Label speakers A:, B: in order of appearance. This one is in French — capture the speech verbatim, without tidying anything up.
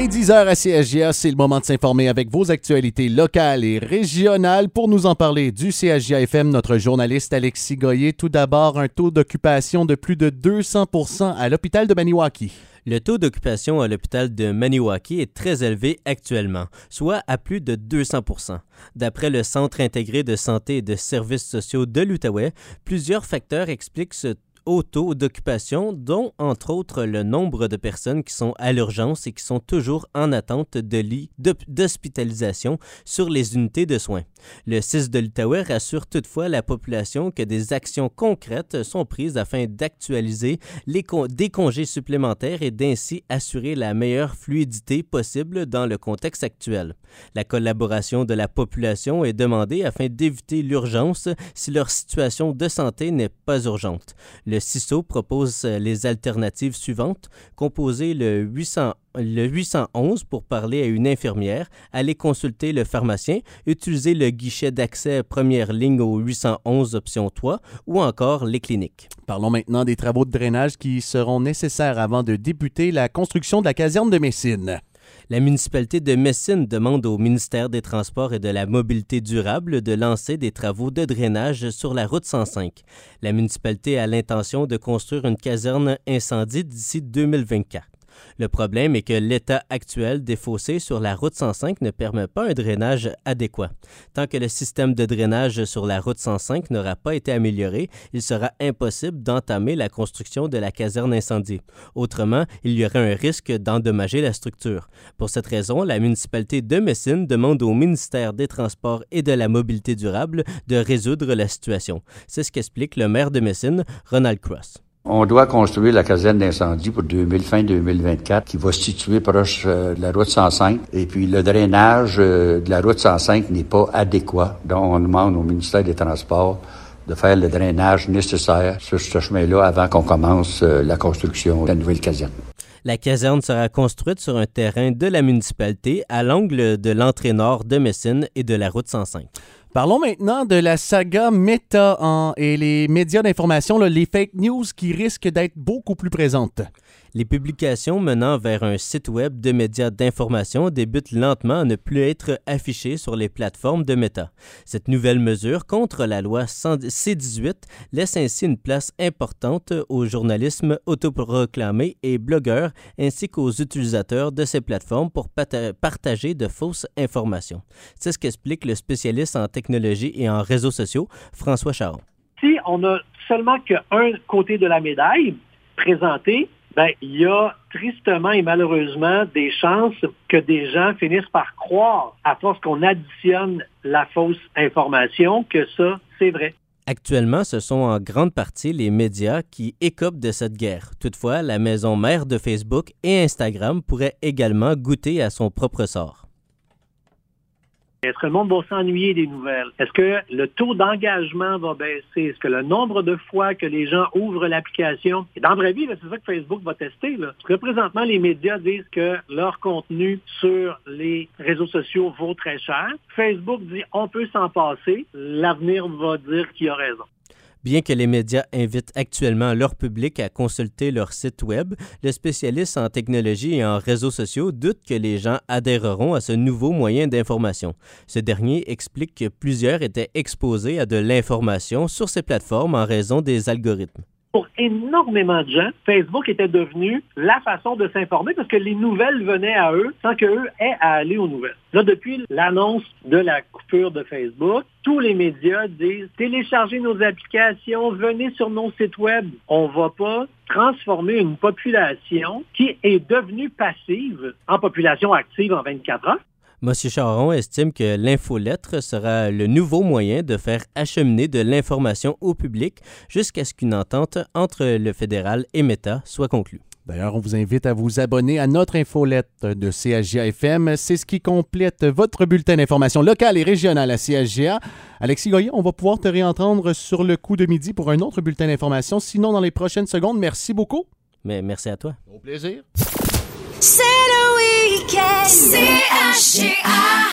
A: et dix heures à C S G A, c'est le moment de s'informer avec vos actualités locales et régionales. Pour nous en parler du C S G A F M, notre journaliste Alexis Goyer. Tout d'abord, un taux d'occupation de plus de deux cents pour cent à l'hôpital de Maniwaki.
B: Le taux d'occupation à l'hôpital de Maniwaki est très élevé actuellement, soit à plus de deux cents pour cent. D'après le Centre intégré de santé et de services sociaux de l'Outaouais, plusieurs facteurs expliquent ce haut taux d'occupation, dont entre autres le nombre de personnes qui sont à l'urgence et qui sont toujours en attente de lits d'hospitalisation sur les unités de soins. Le C I S de l'Outaouais rassure toutefois la population que des actions concrètes sont prises afin d'actualiser les con- des congés supplémentaires et d'ainsi assurer la meilleure fluidité possible dans le contexte actuel. La collaboration de la population est demandée afin d'éviter l'urgence si leur situation de santé n'est pas urgente. Le C I S O propose les alternatives suivantes: composer le huit cents le huit cent onze pour parler à une infirmière, aller consulter le pharmacien, utiliser le guichet d'accès première ligne au huit cent onze option trois ou encore les cliniques.
A: Parlons maintenant des travaux de drainage qui seront nécessaires avant de débuter la construction de la caserne de Messine.
B: La municipalité de Messine demande au ministère des Transports et de la Mobilité durable de lancer des travaux de drainage sur la route cent cinq. La municipalité a l'intention de construire une caserne incendie d'ici deux mille vingt-quatre. Le problème est que l'état actuel des fossés sur la route cent cinq ne permet pas un drainage adéquat. Tant que le système de drainage sur la route cent cinq n'aura pas été amélioré, il sera impossible d'entamer la construction de la caserne incendie. Autrement, il y aurait un risque d'endommager la structure. Pour cette raison, la municipalité de Messine demande au ministère des Transports et de la Mobilité durable de résoudre la situation. C'est ce qu'explique le maire de Messine, Ronald Cross.
C: On doit construire la caserne d'incendie pour deux mille, fin deux mille vingt-quatre, qui va se situer proche euh, de la route cent cinq. Et puis, le drainage euh, de la route cent cinq n'est pas adéquat. Donc, on demande au ministère des Transports de faire le drainage nécessaire sur ce chemin-là avant qu'on commence euh, la construction de la nouvelle caserne.
B: La caserne sera construite sur un terrain de la municipalité à l'angle de l'entrée nord de Messine et de la route cent cinq.
A: Parlons maintenant de la saga Meta en, et les médias d'information, là, les fake news qui risquent d'être beaucoup plus présentes.
B: Les publications menant vers un site web de médias d'information débutent lentement à ne plus être affichées sur les plateformes de Meta. Cette nouvelle mesure contre la loi C dix-huit laisse ainsi une place importante au journalisme autoproclamé et blogueurs ainsi qu'aux utilisateurs de ces plateformes pour pata- partager de fausses informations. C'est ce qu'explique le spécialiste en technologie et en réseaux sociaux, François Charon.
D: Si on a seulement qu'un côté de la médaille présenté, ben, il y a tristement et malheureusement des chances que des gens finissent par croire, à force qu'on additionne la fausse information, que ça, c'est vrai.
B: Actuellement, ce sont en grande partie les médias qui écopent de cette guerre. Toutefois, la maison mère de Facebook et Instagram pourrait également goûter à son propre sort.
D: Est-ce que le monde va s'ennuyer des nouvelles? Est-ce que le taux d'engagement va baisser? Est-ce que le nombre de fois que les gens ouvrent l'application? Et dans la vraie vie, là, c'est ça que Facebook va tester. Là. Parce que présentement, les médias disent que leur contenu sur les réseaux sociaux vaut très cher. Facebook dit on peut s'en passer. L'avenir va dire qu'il a raison.
B: Bien que les médias invitent actuellement leur public à consulter leur site web, le spécialiste en technologie et en réseaux sociaux doute que les gens adhéreront à ce nouveau moyen d'information. Ce dernier explique que plusieurs étaient exposés à de l'information sur ces plateformes en raison des algorithmes.
D: Pour énormément de gens, Facebook était devenu la façon de s'informer parce que les nouvelles venaient à eux sans qu'eux aient à aller aux nouvelles. Là, depuis l'annonce de la coupure de Facebook, tous les médias disent « Téléchargez nos applications, venez sur nos sites web. » On ne va pas transformer une population qui est devenue passive en population active en vingt-quatre heures.
B: M. Charon estime que l'infolettre sera le nouveau moyen de faire acheminer de l'information au public jusqu'à ce qu'une entente entre le fédéral et Meta soit conclue.
A: D'ailleurs, on vous invite à vous abonner à notre infolette de C S G A F M. C'est ce qui complète votre bulletin d'information locale et régionale à C S G A. Alexis Goyer, on va pouvoir te réentendre sur le coup de midi pour un autre bulletin d'information. Sinon, dans les prochaines secondes, merci beaucoup.
B: Mais merci à toi.
A: Au plaisir.
E: C'est le week-end. C H G A